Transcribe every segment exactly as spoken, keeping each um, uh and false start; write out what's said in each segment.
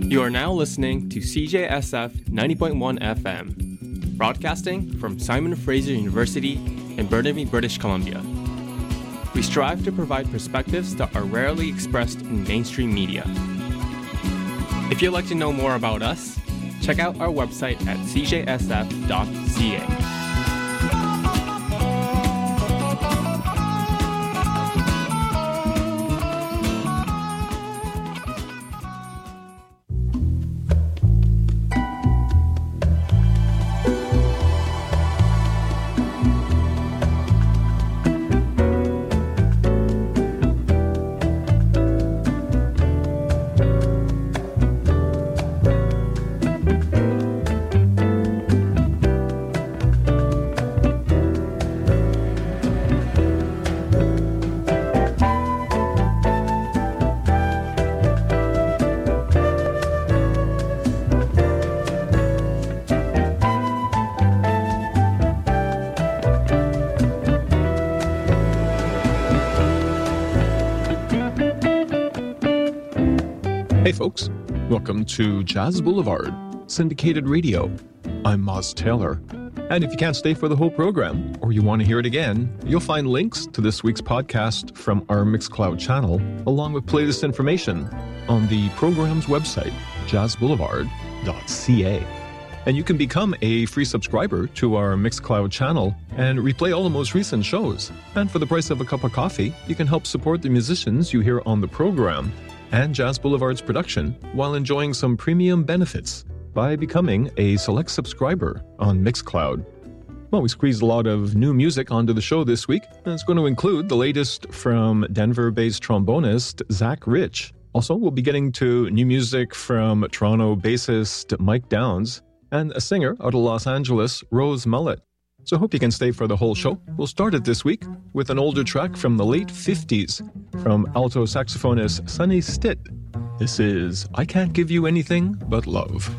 You are now listening to C J S F ninety point one F M, broadcasting from Simon Fraser University in Burnaby, British Columbia. We strive to provide perspectives that are rarely expressed in mainstream media. If you'd like to know more about us, check out our website at c j s f dot c a. Hey folks, welcome to Jazz Boulevard, syndicated radio. I'm Moz Taylor, and if you can't stay for the whole program, or you want to hear it again, you'll find links to this week's podcast from our Mixcloud channel, along with playlist information on the program's website, jazz boulevard dot c a. And you can become a free subscriber to our Mixcloud channel and replay all the most recent shows. And for the price of a cup of coffee, you can help support the musicians you hear on the program and Jazz Boulevard's production while enjoying some premium benefits by becoming a select subscriber on Mixcloud. Well, we squeezed a lot of new music onto the show this week, and it's going to include the latest from Denver-based trombonist Zach Rich. Also, we'll be getting to new music from Toronto bassist Mike Downs and a singer out of Los Angeles, Rose Mullet. So I hope you can stay for the whole show. We'll start it this week with an older track from the late fifties from alto saxophonist Sonny Stitt. This is I Can't Give You Anything But Love.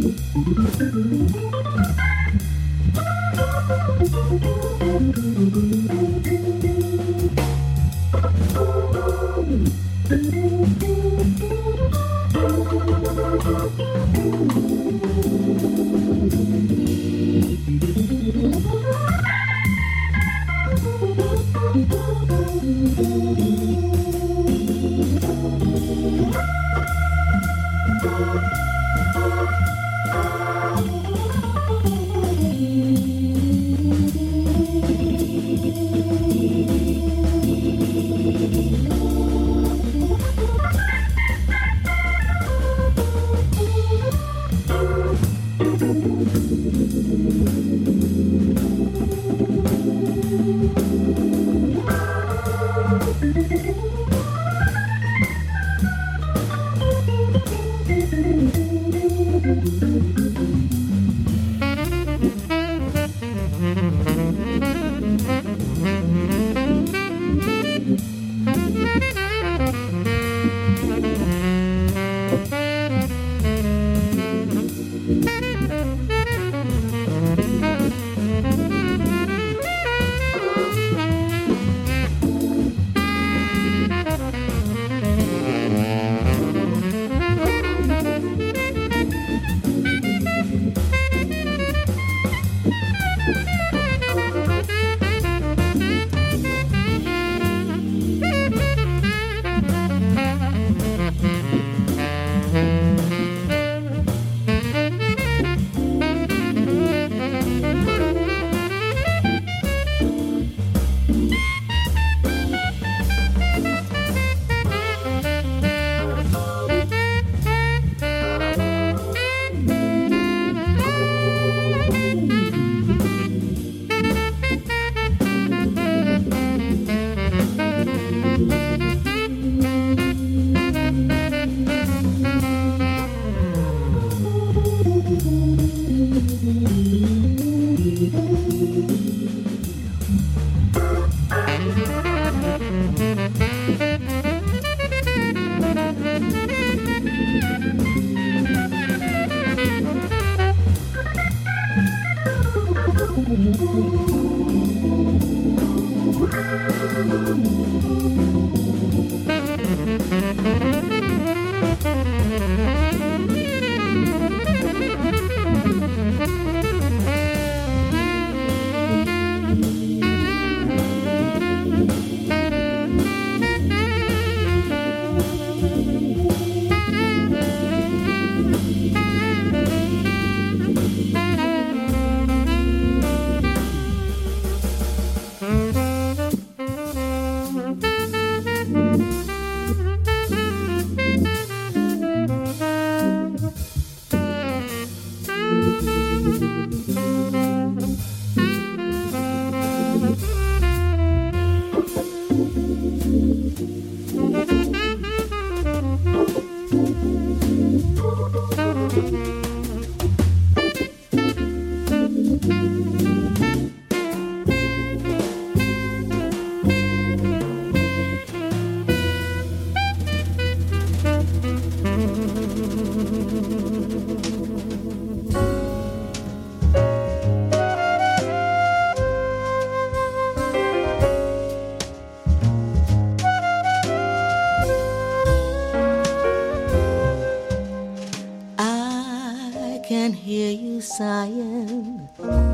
Sighing,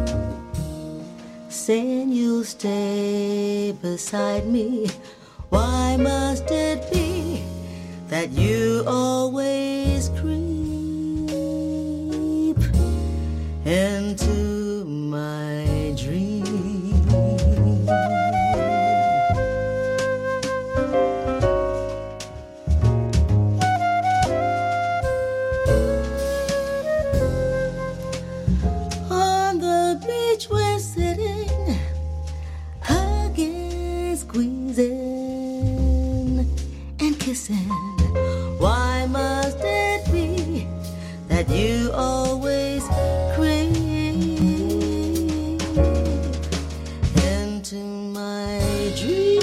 saying you'll stay beside me. Why must it be that you always creep into my dream? We're sitting, hugging, squeezing, and kissing. Why must it be that you always creep into my dream?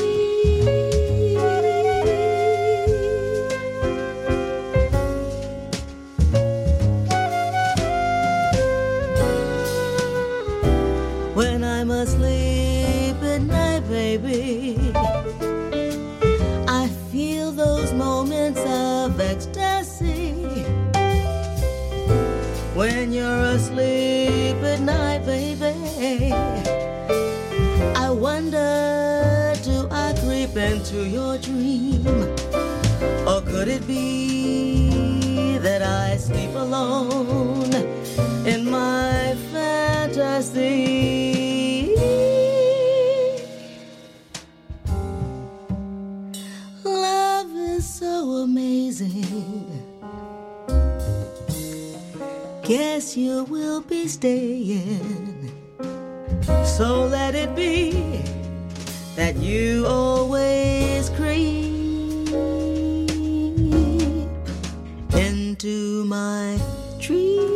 when you're asleep at night, baby. I wonder, do I creep into your dream? Or could it be that I sleep alone in my fantasy? Love is so amazing. Guess you will be staying. So let it be that you always creep into my dreams.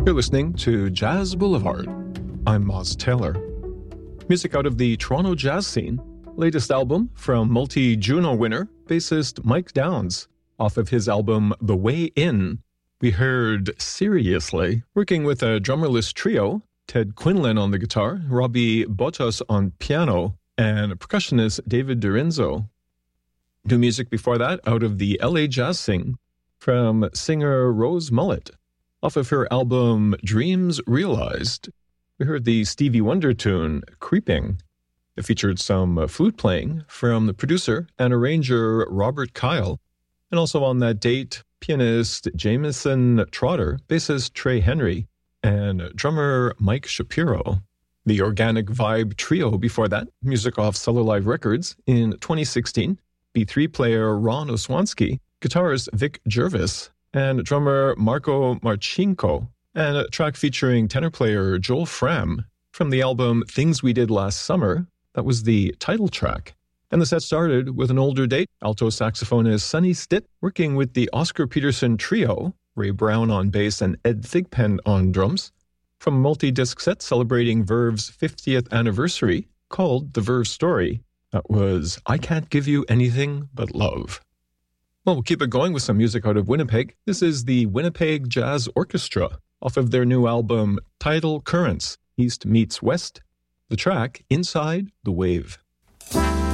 You're listening to Jazz Boulevard. I'm Moz Taylor. Music out of the Toronto jazz scene. Latest album from multi-Juno winner, bassist Mike Downs. Off of his album The Way In, we heard Seriously, working with a drummerless trio, Ted Quinlan on the guitar, Robbie Botas on piano, and percussionist David Dorenzo. New music before that out of the L A jazz scene from singer Rose Mullet. Off of her album Dreams Realized, we heard the Stevie Wonder tune Creeping. It featured some flute playing from the producer and arranger Robert Kyle. And also on that date, pianist Jameson Trotter, bassist Trey Henry, and drummer Mike Shapiro. The Organic Vibe trio before that, music off Cellar Live Records in twenty sixteen. B three player Ron Oswanski, guitarist Vic Jervis, and drummer Marco Marchinko, and a track featuring tenor player Joel Fram from the album Things We Did Last Summer. That was the title track. And the set started with an older date, alto saxophonist Sonny Stitt working with the Oscar Peterson trio, Ray Brown on bass and Ed Thigpen on drums, from a multi-disc set celebrating Verve's fiftieth anniversary called The Verve Story. That was I Can't Give You Anything But Love. Well, we'll keep it going with some music out of Winnipeg. This is the Winnipeg Jazz Orchestra off of their new album Tidal Currents, East Meets West. The track Inside the Wave.